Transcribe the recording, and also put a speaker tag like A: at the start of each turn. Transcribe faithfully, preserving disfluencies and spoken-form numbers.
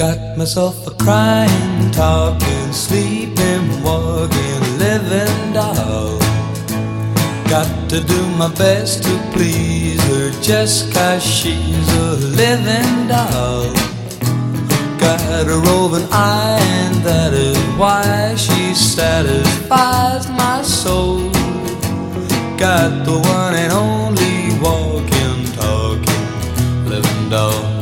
A: Got myself a crying, talking, sleeping, walking, living doll. Got to do my best to please her just 'cause she's a living doll. Got a roving eye and that is why she satisfies my soul. Got the one and only walking, talking, living doll.